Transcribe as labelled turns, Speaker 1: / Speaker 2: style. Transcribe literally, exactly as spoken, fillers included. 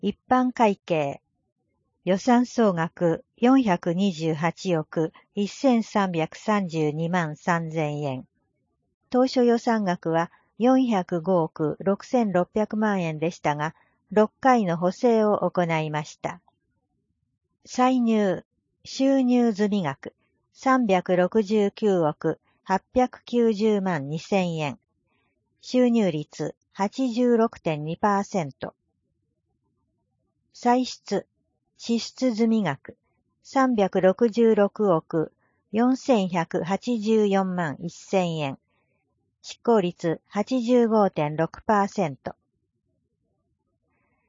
Speaker 1: 一般会計。予算総額よんひゃくにじゅうはちおくせんさんびゃくさんじゅうにまんさんぜんえん。当初予算額はよんひゃくごおくろくせんろっぴゃくまんえんでしたが、ろっかいの補正を行いました。歳入、収入済額さんびゃくろくじゅうきゅうおくはっぴゃくきゅうじゅうまんにせんえん。収入率 はちじゅうろくてんにパーセント。歳出、支出済額さんびゃくろくじゅうろくおくよんせんひゃくはちじゅうよんまんせんえん。執行率 はちじゅうごてんろくパーセント。